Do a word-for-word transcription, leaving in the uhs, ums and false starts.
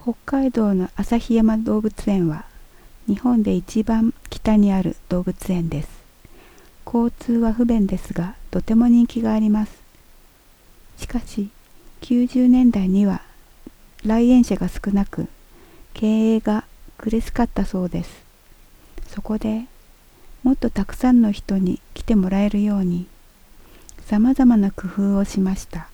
北海道の旭山動物園は日本で一番北にある動物園です。交通は不便ですがとても人気があります。しかしきゅうじゅうねんだいには来園者が少なく経営が苦しかったそうです。そこでもっとたくさんの人に来てもらえるようにさまざまな工夫をしました。